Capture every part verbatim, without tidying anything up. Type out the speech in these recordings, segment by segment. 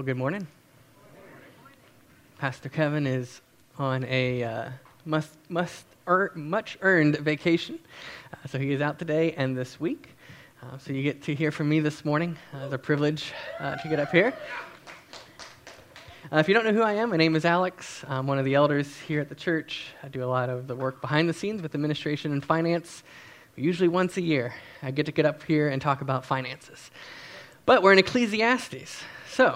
Well, good morning. Pastor Kevin is on a uh, must must earn, much earned vacation, uh, so he is out today and this week. Uh, so you get to hear from me this morning. Uh, it's a privilege uh, to get up here. Uh, if you don't know who I am, my name is Alex. I'm one of the elders here at the church. I do a lot of the work behind the scenes with administration and finance. Usually once a year, I get to get up here and talk about finances. But we're in Ecclesiastes, so,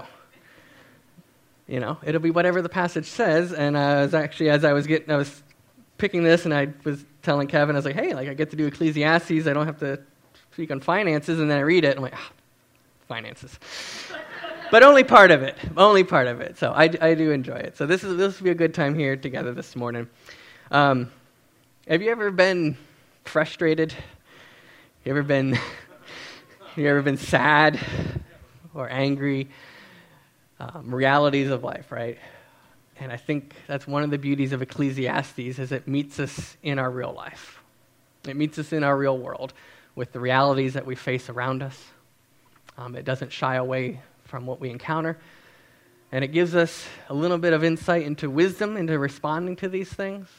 you know, it'll be whatever the passage says. And uh, I was actually, as I was getting, I was picking this, and I was telling Kevin, I was like, hey, like I get to do Ecclesiastes. I don't have to speak on finances. And then I read it, and I'm like, ah, finances. But only part of it, only part of it. So I, I do enjoy it. So this is this will be a good time here together this morning. Um, have you ever been frustrated? You ever been, you ever been sad or angry? Um, realities of life, right? And I think that's one of the beauties of Ecclesiastes is it meets us in our real life. It meets us in our real world with the realities that we face around us. Um, it doesn't shy away from what we encounter. And it gives us a little bit of insight into wisdom, into responding to these things.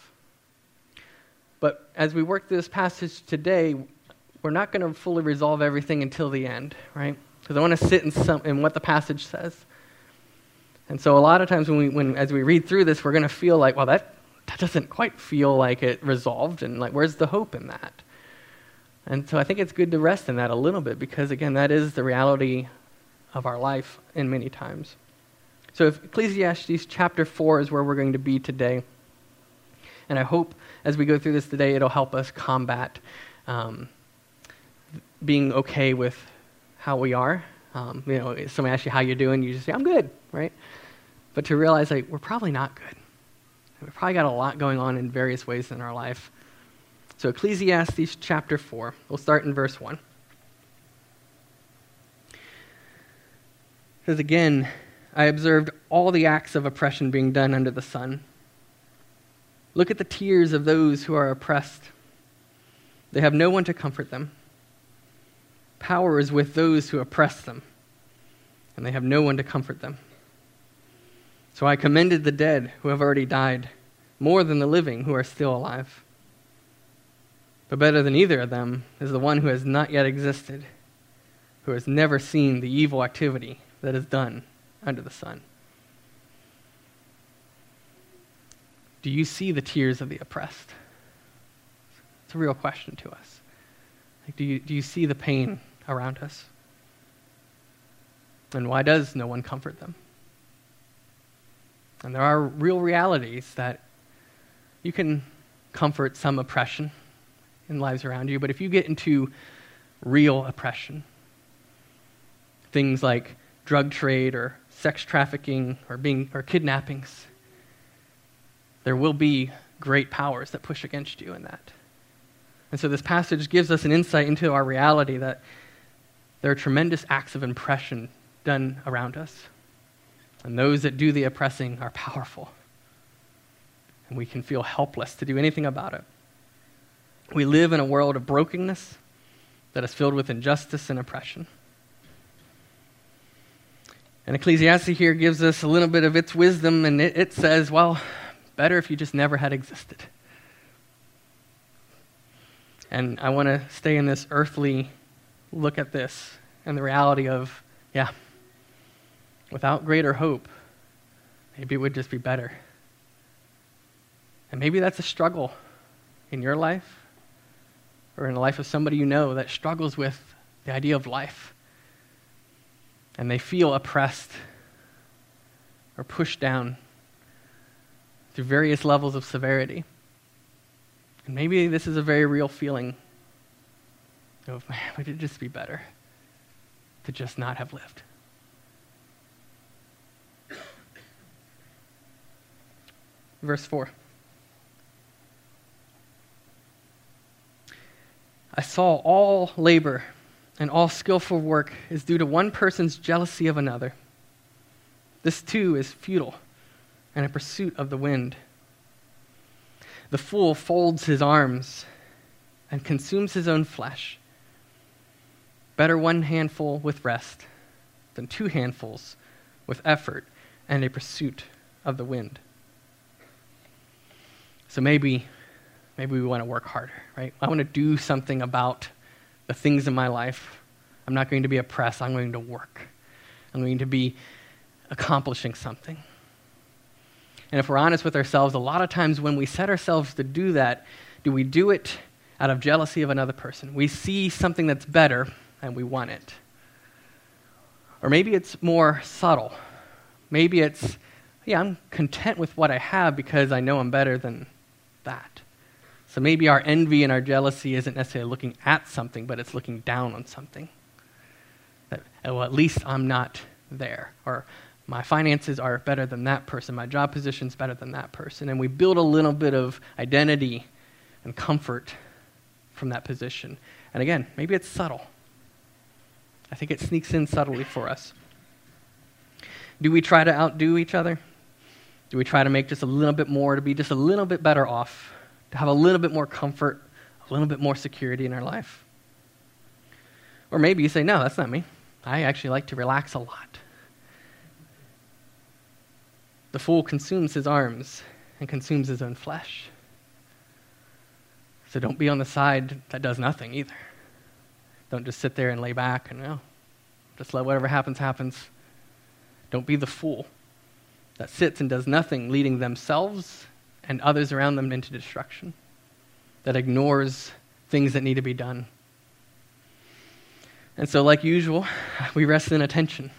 But as we work through this passage today, we're not going to fully resolve everything until the end, right? Because I want to sit in, some, in what the passage says. And so a lot of times when we, when as we read through this, we're going to feel like, well, that, that doesn't quite feel like it resolved, and like, where's the hope in that? And so I think it's good to rest in that a little bit, because again, that is the reality of our life in many times. So if Ecclesiastes chapter four is where we're going to be today. And I hope as we go through this today, it'll help us combat um, being okay with how we are. Um, you know, if somebody asks you how you're doing, you just say, I'm good, right? But to realize, like, we're probably not good. We've probably got a lot going on in various ways in our life. So Ecclesiastes chapter four, we'll start in verse one. It says, again, I observed all the acts of oppression being done under the sun. Look at the tears of those who are oppressed. They have no one to comfort them. Power is with those who oppress them, and they have no one to comfort them. So I commended the dead who have already died, more than the living who are still alive. But better than either of them is the one who has not yet existed, who has never seen the evil activity that is done under the sun. Do you see the tears of the oppressed? It's a real question to us. Like, do you do you see the pain around us? And why does no one comfort them? And there are real realities that you can comfort some oppression in lives around you, but if you get into real oppression, things like drug trade or sex trafficking or being or kidnappings, there will be great powers that push against you in that. And so this passage gives us an insight into our reality that there are tremendous acts of oppression done around us. And those that do the oppressing are powerful. And we can feel helpless to do anything about it. We live in a world of brokenness that is filled with injustice and oppression. And Ecclesiastes here gives us a little bit of its wisdom, and it, it says, well, better if you just never had existed. And I want to stay in this earthly look at this and the reality of, yeah, without greater hope, maybe it would just be better. And maybe that's a struggle in your life or in the life of somebody you know that struggles with the idea of life. And they feel oppressed or pushed down through various levels of severity. And maybe this is a very real feeling of, man, would it just be better to just not have lived? Verse four. I saw all labor and all skillful work is due to one person's jealousy of another. This too is futile and a pursuit of the wind. The fool folds his arms and consumes his own flesh. Better one handful with rest than two handfuls with effort and a pursuit of the wind. So maybe, maybe we want to work harder, right? I want to do something about the things in my life. I'm not going to be oppressed. I'm going to work. I'm going to be accomplishing something. And if we're honest with ourselves, a lot of times when we set ourselves to do that, do we do it out of jealousy of another person? We see something that's better and we want it. Or maybe it's more subtle. Maybe it's, yeah, I'm content with what I have because I know I'm better than that. So maybe our envy and our jealousy isn't necessarily looking at something, but it's looking down on something. That, well, at least I'm not there. Or my finances are better than that person. My job position's better than that person. And we build a little bit of identity and comfort from that position. And again, maybe it's subtle. I think it sneaks in subtly for us. Do we try to outdo each other? Do we try to make just a little bit more, to be just a little bit better off, to have a little bit more comfort, a little bit more security in our life? Or maybe you say, no, that's not me. I actually like to relax a lot. The fool consumes his arms and consumes his own flesh. So don't be on the side that does nothing either. Don't just sit there and lay back and, oh, just let whatever happens, happens. Don't be the fool that sits and does nothing, leading themselves and others around them into destruction, that ignores things that need to be done. And so, like usual, we rest in a tension.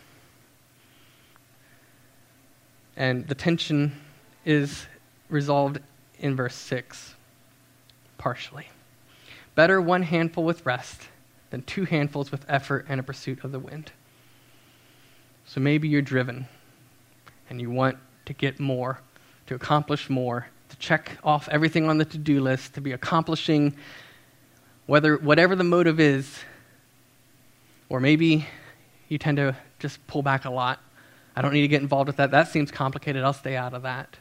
And the tension is resolved in verse six, partially. Better one handful with rest than two handfuls with effort and a pursuit of the wind. So maybe you're driven and you want to get more, to accomplish more, to check off everything on the to-do list, to be accomplishing whether whatever the motive is. Or maybe you tend to just pull back a lot. I don't need to get involved with that. That seems complicated. I'll stay out of that.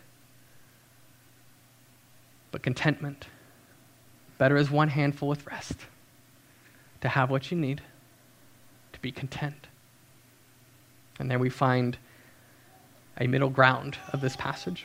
But contentment. Better is one handful with rest. To have what you need. To be content. And there we find a middle ground of this passage.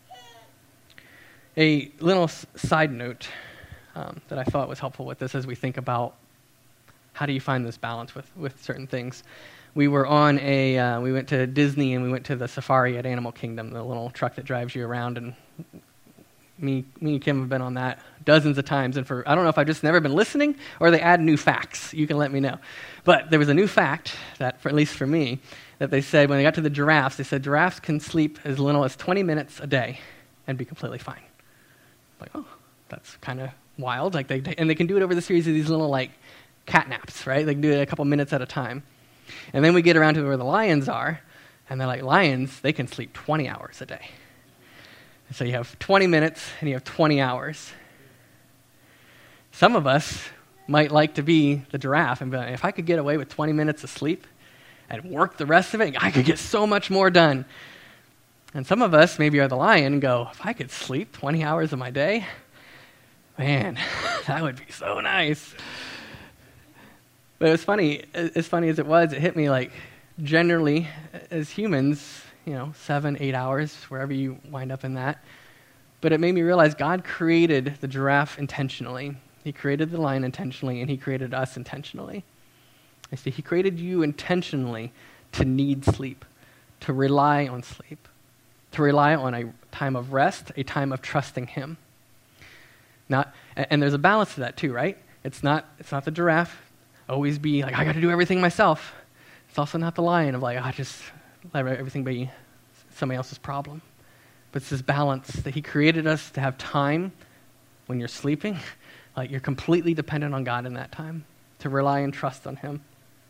A little s- side note um, that I thought was helpful with this as we think about how do you find this balance with, with certain things. We were on a, uh, we went to Disney and we went to the safari at Animal Kingdom, the little truck that drives you around, and me, me and Kim have been on that dozens of times, and for, I don't know if I've just never been listening or they add new facts. You can let me know. But there was a new fact that, for, at least for me, that they said when they got to the giraffes, they said giraffes can sleep as little as twenty minutes a day and be completely fine. Like, oh, that's kind of wild. Like they, and they can do it over the series of these little like cat naps, right? They can do it a couple minutes at a time. And then we get around to where the lions are, and they're like, lions, they can sleep twenty hours a day. And so you have twenty minutes and you have twenty hours. Some of us might like to be the giraffe and be like, if I could get away with twenty minutes of sleep and work the rest of it, I could get so much more done. And some of us maybe are the lion and go, if I could sleep twenty hours of my day, man, that would be so nice. But it was funny, as funny as it was, it hit me like generally as humans, you know, seven, eight hours, wherever you wind up in that. But it made me realize God created the giraffe intentionally. He created the lion intentionally, and he created us intentionally. I see, he created you intentionally to need sleep, to rely on sleep, to rely on a time of rest, a time of trusting him. Not, and there's a balance to that too, right? It's not, it's not the giraffe always be like, I got to do everything myself. It's also not the lion of like, I just let everything be somebody else's problem. But it's this balance that he created us to have time when you're sleeping. Like you're completely dependent on God in that time, to rely and trust on him.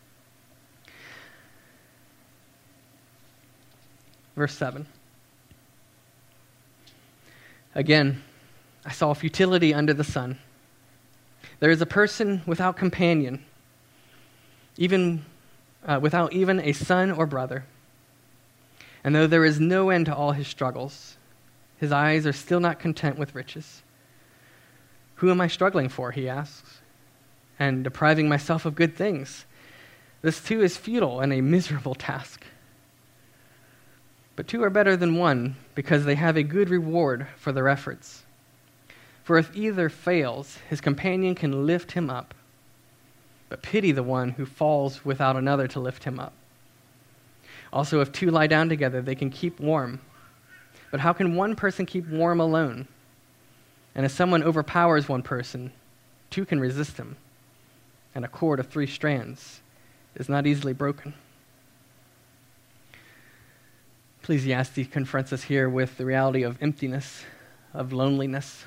Verse seven. Again, I saw futility under the sun. There is a person without companion, even uh, without even a son or brother. And though there is no end to all his struggles, his eyes are still not content with riches. Who am I struggling for, he asks, and depriving myself of good things? This too is futile and a miserable task. But two are better than one because they have a good reward for their efforts. For if either fails, his companion can lift him up. But pity the one who falls without another to lift him up. Also, if two lie down together, they can keep warm. But how can one person keep warm alone? And if someone overpowers one person, two can resist him. And a cord of three strands is not easily broken. Ecclesiastes confronts us here with the reality of emptiness, of loneliness.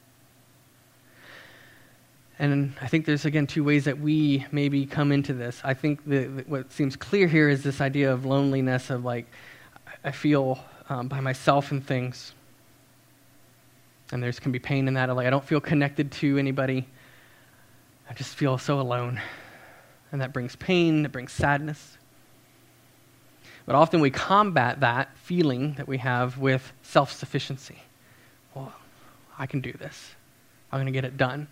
And I think there's, again, two ways that we maybe come into this. I think the, the, what seems clear here is this idea of loneliness, of like, I feel um, by myself and things. And there's can be pain in that, of like, I don't feel connected to anybody. I just feel so alone. And that brings pain, that brings sadness. But often we combat that feeling that we have with self-sufficiency. Well, I can do this. I'm going to get it done.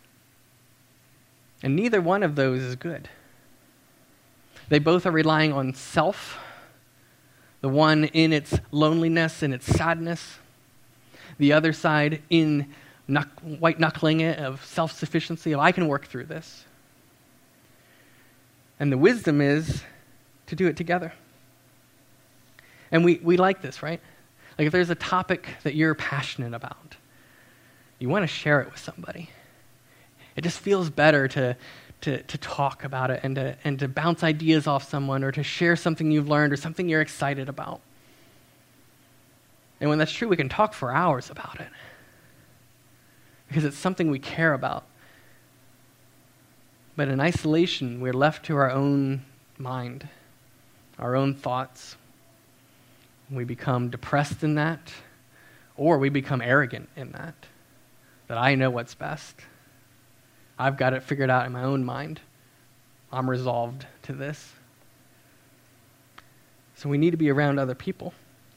And neither one of those is good. They both are relying on self, the one in its loneliness and its sadness, the other side in knuck- white-knuckling it of self-sufficiency, of I can work through this. And the wisdom is to do it together. And we, we like this, right? Like if there's a topic that you're passionate about, you want to share it with somebody. It just feels better to, to, to talk about it and to, and to bounce ideas off someone or to share something you've learned or something you're excited about. And when that's true, we can talk for hours about it because it's something we care about. But in isolation, we're left to our own mind, our own thoughts. We become depressed in that, or we become arrogant in that, that I know what's best. I've got it figured out in my own mind. I'm resolved to this. So we need to be around other people.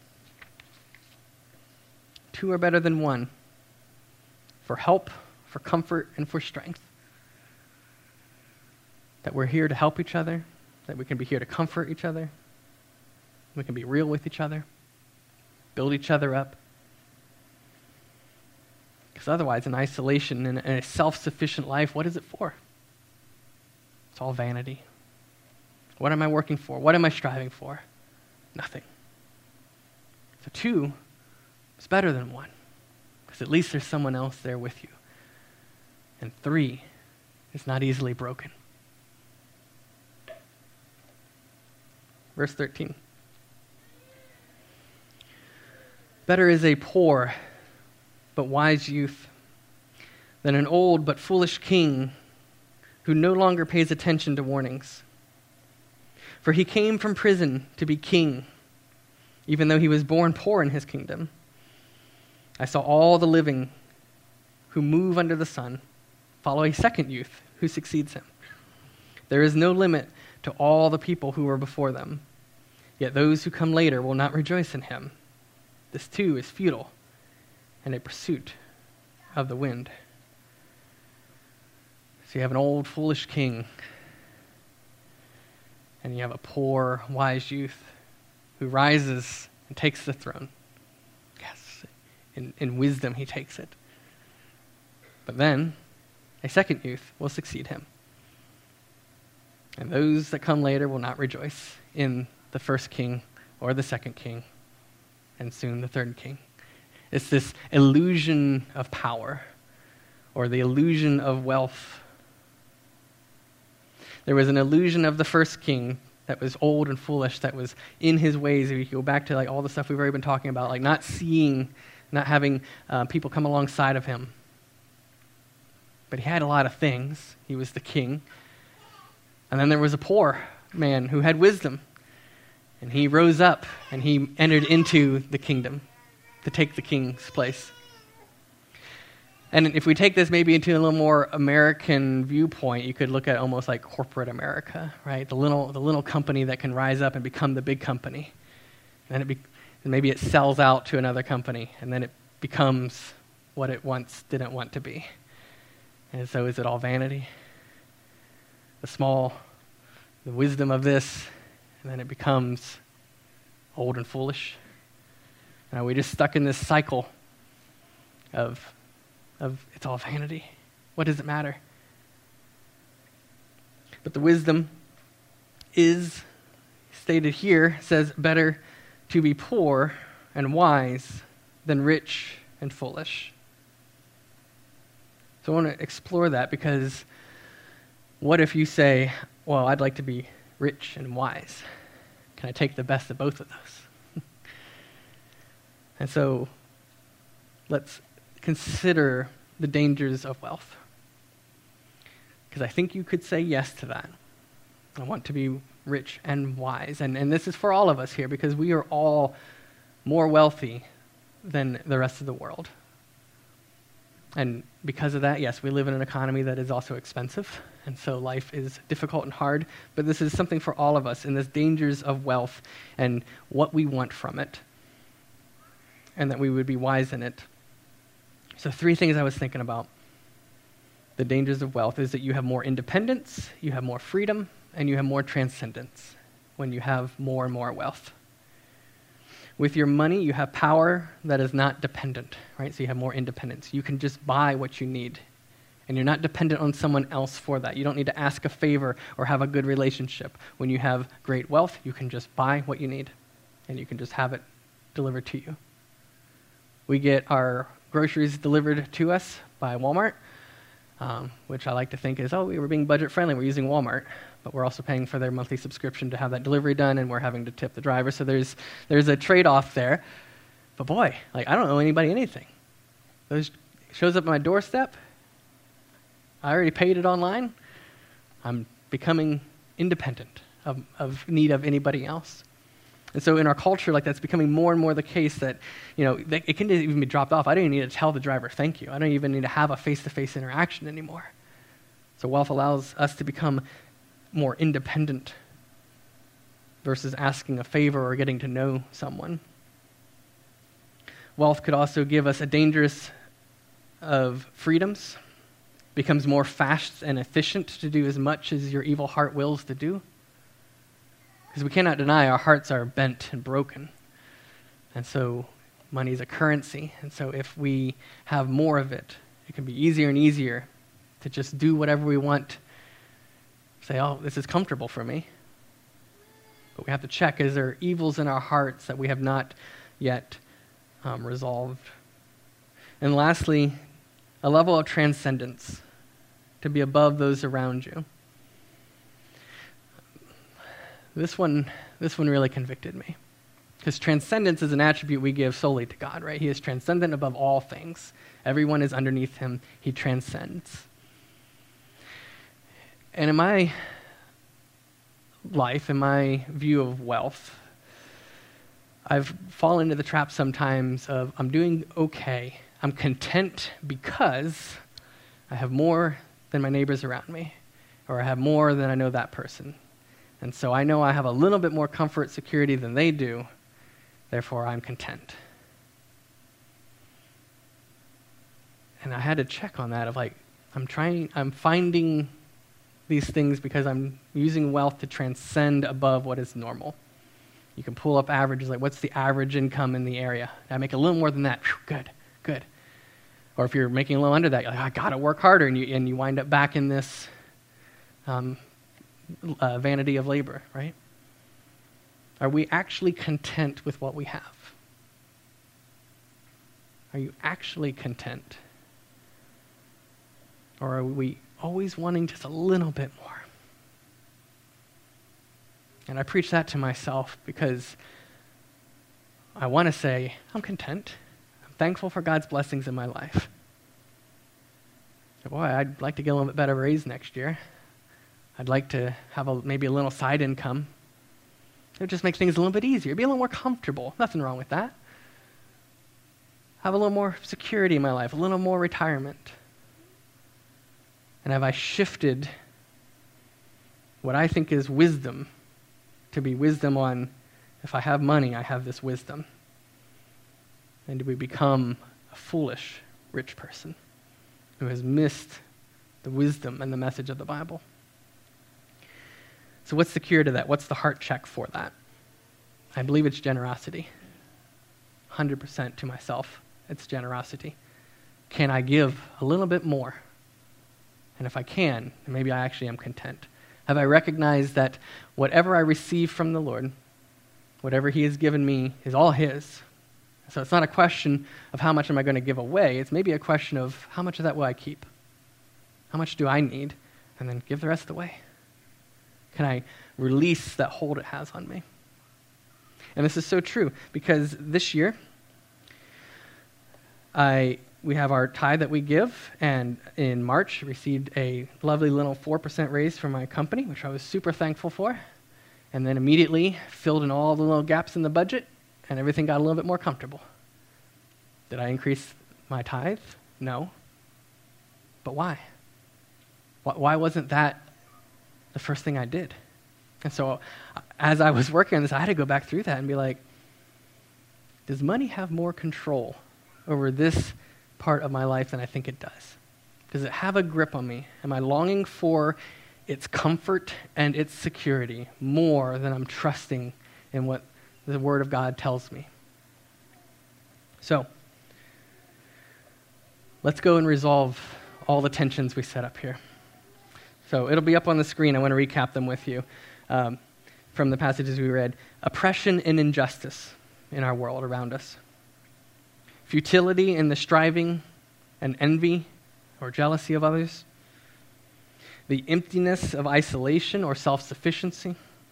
Two are better than one for help, for comfort, and for strength. That we're here to help each other, that we can be here to comfort each other, we can be real with each other, build each other up. Because otherwise, in isolation, in a self-sufficient life, what is it for? It's all vanity. What am I working for? What am I striving for? Nothing. So two is better than one, because at least there's someone else there with you. And three is not easily broken. Verse thirteen. Better is a poor but wise youth than an old but foolish king who no longer pays attention to warnings. For he came from prison to be king, even though he was born poor in his kingdom. I saw all the living who move under the sun follow a second youth who succeeds him. There is no limit to all the people who were before them, yet those who come later will not rejoice in him. This too is futile and a pursuit of the wind. So you have an old, foolish king, and you have a poor, wise youth who rises and takes the throne. Yes, in, in wisdom he takes it. But then, a second youth will succeed him. And those that come later will not rejoice in the first king or the second king, and soon the third king. It's this illusion of power, or the illusion of wealth. There was an illusion of the first king that was old and foolish, that was in his ways. If you go back to like all the stuff we've already been talking about, like not seeing, not having uh, people come alongside of him. But he had a lot of things. He was the king. And then there was a poor man who had wisdom. And he rose up and he entered into the kingdom to take the king's place. And if we take this maybe into a little more American viewpoint, you could look at almost like corporate America, right? The little the little company that can rise up and become the big company. And then it be, and maybe it sells out to another company, and then it becomes what it once didn't want to be. And so is it all vanity? The small, the wisdom of this, and then it becomes old and foolish. Are we just stuck in this cycle of, of it's all vanity? What does it matter? But the wisdom is stated here, says, better to be poor and wise than rich and foolish. So I want to explore that, because what if you say, well, I'd like to be rich and wise? Can I take the best of both of those? And so let's consider the dangers of wealth. Because I think you could say yes to that. I want to be rich and wise. And, and this is for all of us here, because we are all more wealthy than the rest of the world. And because of that, yes, we live in an economy that is also expensive, and so life is difficult and hard, but this is something for all of us, and this dangers of wealth and what we want from it, and that we would be wise in it. So three things I was thinking about. The dangers of wealth is that you have more independence, you have more freedom, and you have more transcendence when you have more and more wealth. With your money, you have power that is not dependent, right? So you have more independence. You can just buy what you need, and you're not dependent on someone else for that. You don't need to ask a favor or have a good relationship. When you have great wealth, you can just buy what you need, and you can just have it delivered to you. We get our groceries delivered to us by Walmart, um, which I like to think is, oh, we were being budget friendly. We're using Walmart. But we're also paying for their monthly subscription to have that delivery done, and we're having to tip the driver. So there's there's a trade-off there. But boy, like I don't owe anybody anything. Those shows up at my doorstep. I already paid it online. I'm becoming independent of, of need of anybody else. And so in our culture, like that's becoming more and more the case that, you know, that it can even be dropped off. I don't even need to tell the driver thank you. I don't even need to have a face-to-face interaction anymore. So wealth allows us to become more independent versus asking a favor or getting to know someone. Wealth could also give us a dangerous of freedoms, becomes more fast and efficient to do as much as your evil heart wills to do. Because we cannot deny our hearts are bent and broken. And so money is a currency. And so if we have more of it, it can be easier and easier to just do whatever we want. Say, oh, this is comfortable for me. But we have to check, is there evils in our hearts that we have not yet um, resolved? And lastly, a level of transcendence, to be above those around you. This one, this one really convicted me. Because transcendence is an attribute we give solely to God, right? He is transcendent above all things. Everyone is underneath him. He transcends. And in my life, in my view of wealth, I've fallen into the trap sometimes of I'm doing okay. I'm content because I have more than my neighbors around me, or I have more than I know that person. And so I know I have a little bit more comfort, security than they do, therefore I'm content. And I had to check on that of like, I'm trying, I'm finding these things because I'm using wealth to transcend above what is normal. You can pull up averages, like what's the average income in the area? I make a little more than that. Whew, good, good. Or if you're making a little under that, you're like, I gotta work harder, and you and you wind up back in this um, uh, vanity of labor, right? Are we actually content with what we have? Are you actually content? Or are we always wanting just a little bit more? And I preach that to myself because I want to say, I'm content. I'm thankful for God's blessings in my life. Boy, I'd like to get a little bit better raise next year. I'd like to have a, maybe a little side income. It would just make things a little bit easier. Be a little more comfortable. Nothing wrong with that. Have a little more security in my life, a little more retirement. And have I shifted what I think is wisdom to be wisdom on, if I have money, I have this wisdom? And do we become a foolish rich person who has missed the wisdom and the message of the Bible? So what's the cure to that? What's the heart check for that? I believe it's generosity. one hundred percent to myself. It's generosity. Can I give a little bit more? And if I can, then maybe I actually am content. Have I recognized that whatever I receive from the Lord, whatever he has given me, is all his? So it's not a question of how much am I going to give away. It's maybe a question of how much of that will I keep? How much do I need? And then give the rest away. Can I release that hold it has on me? And this is so true because this year, I we have our tithe that we give, and in March received a lovely little four percent raise from my company, which I was super thankful for, and then immediately filled in all the little gaps in the budget, and everything got a little bit more comfortable. Did I increase my tithe? No. But why? Why wasn't that the first thing I did? And so as I was working on this, I had to go back through that and be like, does money have more control over this part of my life than I think it does? Does it have a grip on me? Am I longing for its comfort and its security more than I'm trusting in what the Word of God tells me? So, let's go and resolve all the tensions we set up here. So it'll be up on the screen. I want to recap them with you um, from the passages we read. Oppression and injustice in our world around us. Futility in the striving and envy or jealousy of others. The emptiness of isolation or self-sufficiency.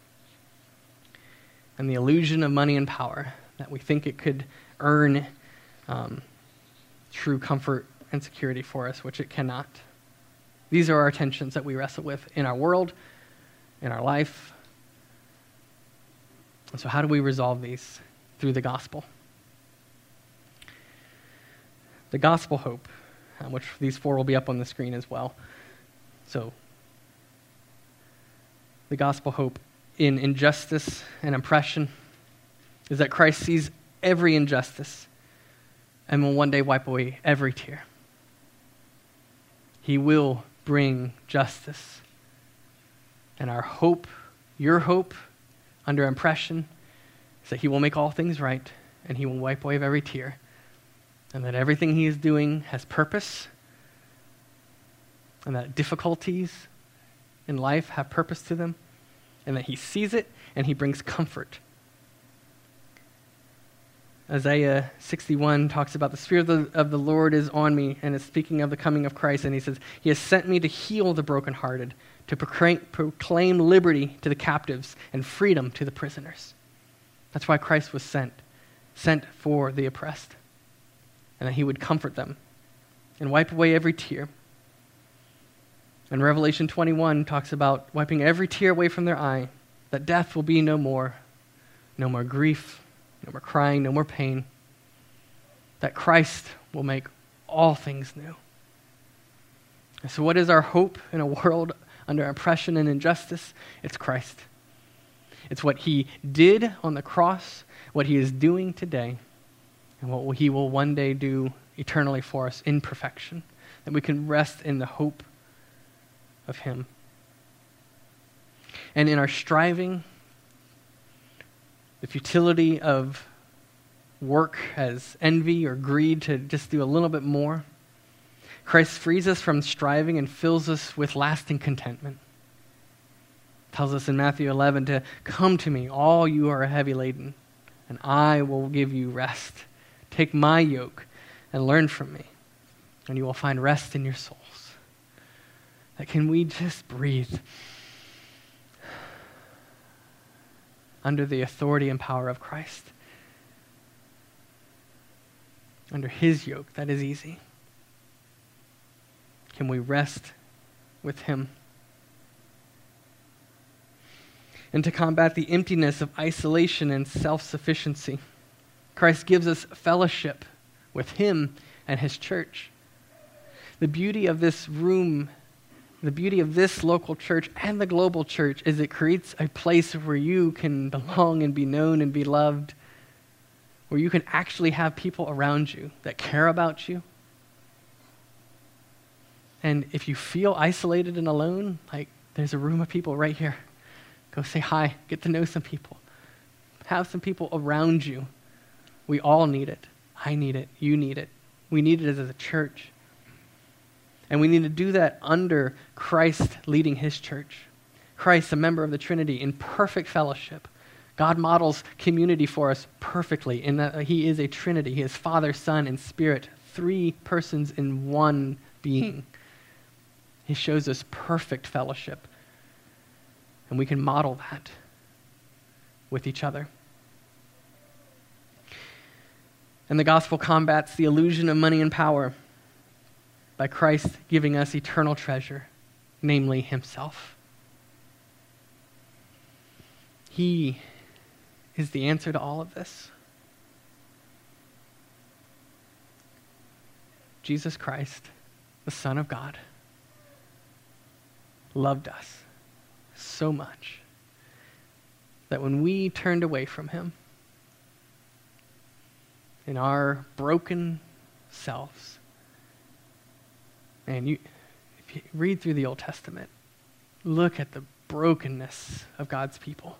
And the illusion of money and power, that we think it could earn um, true comfort and security for us, which it cannot. These are our tensions that we wrestle with in our world, in our life. And so how do we resolve these? Through the gospel. The gospel hope, uh, which these four will be up on the screen as well. So, the gospel hope in injustice and oppression is that Christ sees every injustice and will one day wipe away every tear. He will bring justice. And our hope, your hope, under oppression, is that he will make all things right, and he will wipe away every tear, and that everything he is doing has purpose, and that difficulties in life have purpose to them, and that he sees it, and he brings comfort. Isaiah sixty-one talks about the Spirit of the, of the Lord is on me, and is speaking of the coming of Christ, and he says, he has sent me to heal the brokenhearted, to proclaim, proclaim liberty to the captives and freedom to the prisoners. That's why Christ was sent, sent for the oppressed, and that he would comfort them and wipe away every tear. And Revelation twenty-one talks about wiping every tear away from their eye, that death will be no more, no more grief, no more crying, no more pain, that Christ will make all things new. And so what is our hope in a world under oppression and injustice? It's Christ. It's what he did on the cross, what he is doing today, and what he will one day do eternally for us in perfection, that we can rest in the hope of him. And in our striving, the futility of work as envy or greed to just do a little bit more, Christ frees us from striving and fills us with lasting contentment. Tells us in Matthew eleven to come to me, all you are heavy laden, and I will give you rest. Take my yoke and learn from me, and you will find rest in your souls. That can we just breathe under the authority and power of Christ? Under his yoke, that is easy. Can we rest with him? And to combat the emptiness of isolation and self-sufficiency, Christ gives us fellowship with him and his church. The beauty of this room, the beauty of this local church and the global church is it creates a place where you can belong and be known and be loved, where you can actually have people around you that care about you. And if you feel isolated and alone, like there's a room of people right here. Go say hi, get to know some people. Have some people around you We all need it. I need it. You need it. We need it as a church. And we need to do that under Christ leading his church. Christ, a member of the Trinity, in perfect fellowship. God models community for us perfectly in that he is a Trinity. He is Father, Son, and Spirit, three persons in one being. He shows us perfect fellowship. And we can model that with each other. And the gospel combats the illusion of money and power by Christ giving us eternal treasure, namely himself. He is the answer to all of this. Jesus Christ, the Son of God, loved us so much that when we turned away from him in our broken selves, and you, if you read through the Old Testament, look at the brokenness of God's people.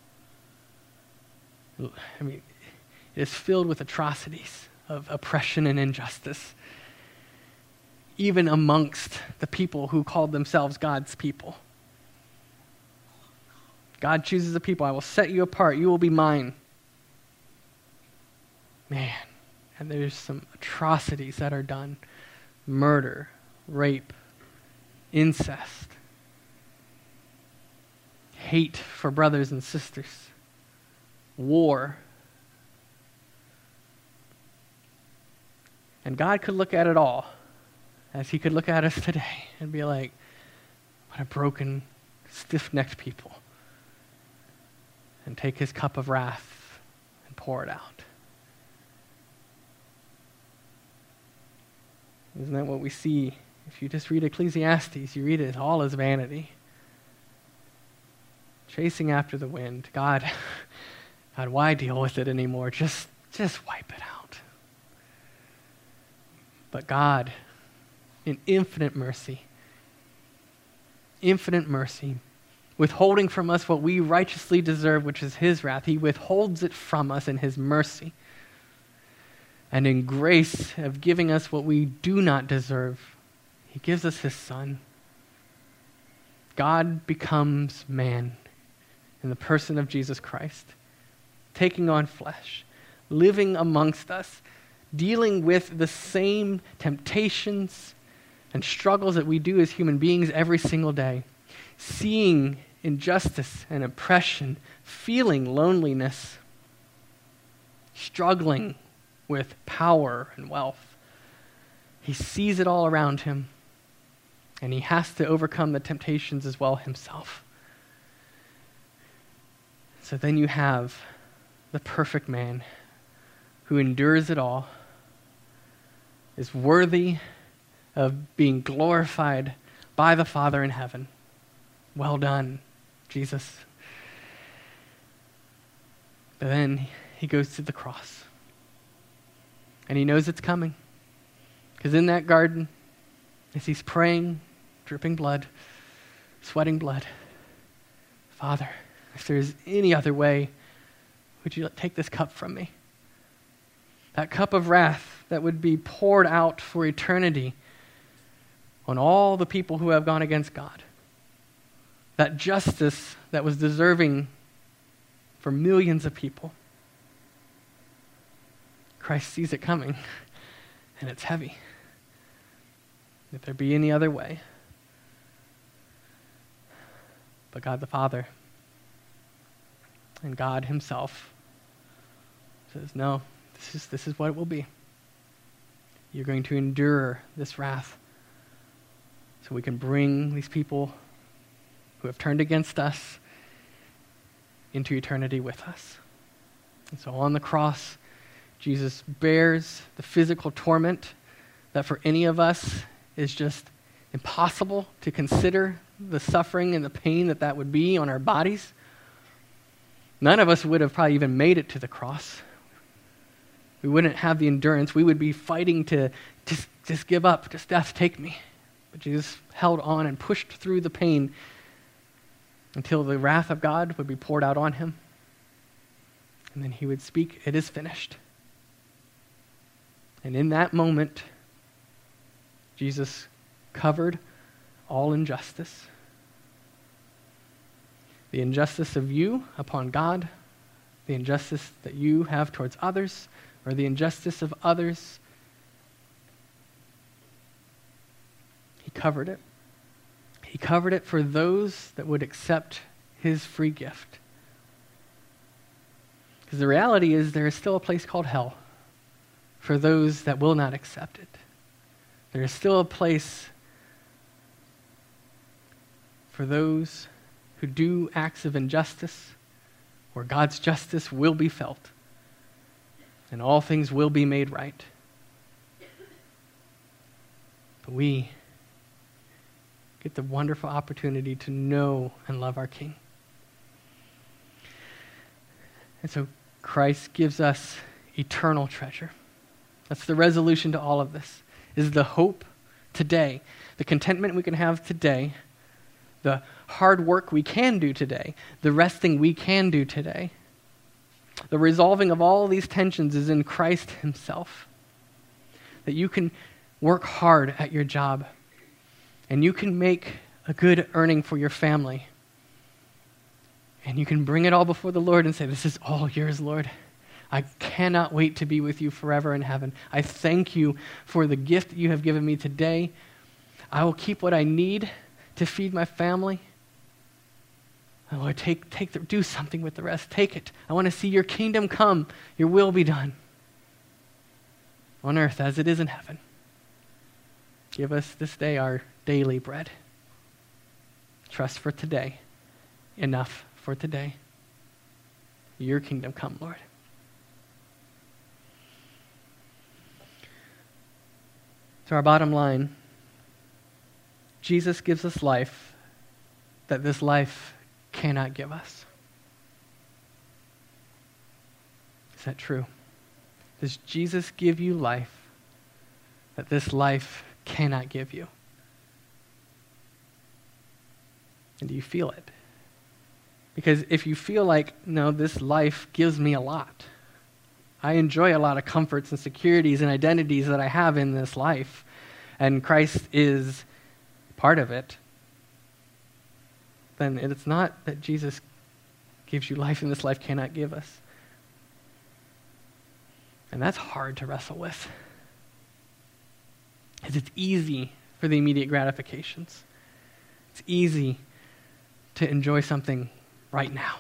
I mean, it is filled with atrocities of oppression and injustice, even amongst the people who called themselves God's people. God chooses a people. I will set you apart. You will be mine. Man, and there's some atrocities that are done. Murder, rape, incest, hate for brothers and sisters, war. And God could look at it all as he could look at us today and be like, what a broken, stiff-necked people. And take his cup of wrath and pour it out. Isn't that what we see? If you just read Ecclesiastes, you read it all as vanity. Chasing after the wind. God, God, why deal with it anymore? Just, just wipe it out. But God, in infinite mercy, infinite mercy, withholding from us what we righteously deserve, which is his wrath, he withholds it from us in his mercy. And in grace of giving us what we do not deserve, he gives us his Son. God becomes man in the person of Jesus Christ, taking on flesh, living amongst us, dealing with the same temptations and struggles that we do as human beings every single day, seeing injustice and oppression, feeling loneliness, struggling with power and wealth. He sees it all around him, and he has to overcome the temptations as well himself. So then you have the perfect man who endures it all, is worthy of being glorified by the Father in heaven. Well done, Jesus. But then he goes to the cross. And he knows it's coming. Because in that garden, as he's praying, dripping blood, sweating blood, Father, if there's any other way, would you take this cup from me? That cup of wrath that would be poured out for eternity on all the people who have gone against God. That justice that was deserving for millions of people. Christ sees it coming, and it's heavy. If there be any other way. But God the Father and God himself says, no, this is, this is what it will be. You're going to endure this wrath so we can bring these people who have turned against us into eternity with us. And so on the cross, Jesus bears the physical torment that for any of us is just impossible to consider, the suffering and the pain that that would be on our bodies. None of us would have probably even made it to the cross. We wouldn't have the endurance. We would be fighting to just, just give up, just death, take me. But Jesus held on and pushed through the pain until the wrath of God would be poured out on him. And then he would speak, it is finished. And in that moment, Jesus covered all injustice. The injustice of you upon God, the injustice that you have towards others, or the injustice of others. He covered it. He covered it for those that would accept his free gift. Because the reality is there is still a place called hell for those that will not accept it. There is still a place for those who do acts of injustice where God's justice will be felt and all things will be made right. But we get the wonderful opportunity to know and love our King. And so Christ gives us eternal treasure. That's the resolution to all of this, is the hope today, the contentment we can have today, the hard work we can do today, the resting we can do today. The resolving of all these tensions is in Christ himself. That you can work hard at your job and you can make a good earning for your family. And you can bring it all before the Lord and say, this is all yours, Lord. I cannot wait to be with you forever in heaven. I thank you for the gift that you have given me today. I will keep what I need to feed my family. Oh, Lord, take, take the, do something with the rest. Take it. I want to see your kingdom come. Your will be done on earth as it is in heaven. Give us this day our daily bread. Trust for today. Enough for today. Your kingdom come, Lord. So our bottom line, Jesus gives us life that this life cannot give us. Is that true? Does Jesus give you life that this life cannot give you? And do you feel it? Because if you feel like, no, this life gives me a lot, I enjoy a lot of comforts and securities and identities that I have in this life, and Christ is part of it, then it's not that Jesus gives you life and this life cannot give us. And that's hard to wrestle with. Because it's easy for the immediate gratifications. It's easy to enjoy something right now.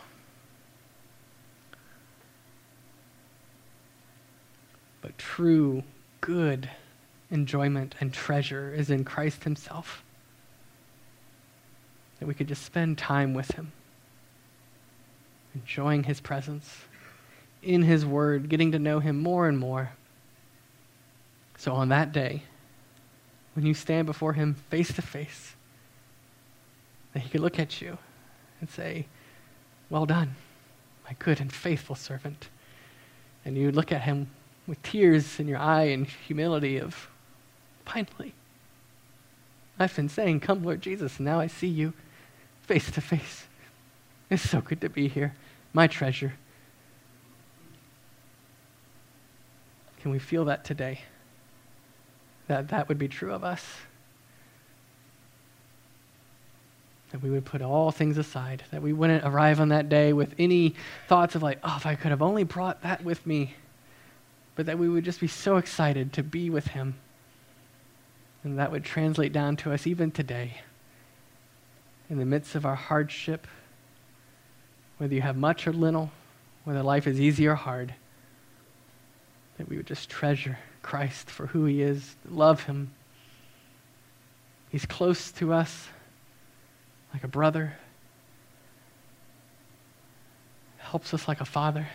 But true, good enjoyment and treasure is in Christ himself. That we could just spend time with him, enjoying his presence, in his word, getting to know him more and more. So on that day, when you stand before him face to face, that he could look at you and say, well done, my good and faithful servant. And you would look at him with tears in your eye and humility of, finally, I've been saying, come Lord Jesus, and now I see you face to face. It's so good to be here, my treasure. Can we feel that today? That that would be true of us? That we would put all things aside, that we wouldn't arrive on that day with any thoughts of like, oh, if I could have only brought that with me, but that we would just be so excited to be with him. And that would translate down to us even today. In the midst of our hardship, whether you have much or little, whether life is easy or hard, that we would just treasure Christ for who he is, love him. He's close to us like a brother, helps us like a father.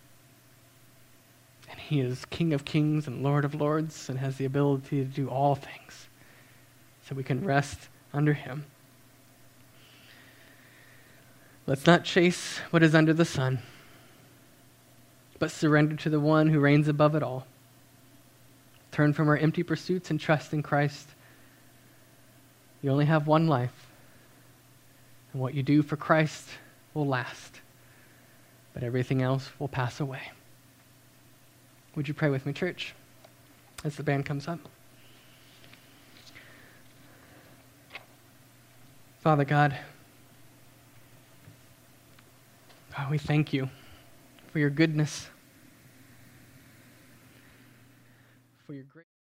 And he is King of kings and Lord of lords and has the ability to do all things. So we can rest under him. Let's not chase what is under the sun, but surrender to the one who reigns above it all. Turn from our empty pursuits and trust in Christ. You only have one life, and what you do for Christ will last, but everything else will pass away. Would you pray with me, church? as the band comes up. Father God, God, we thank you for your goodness, for your great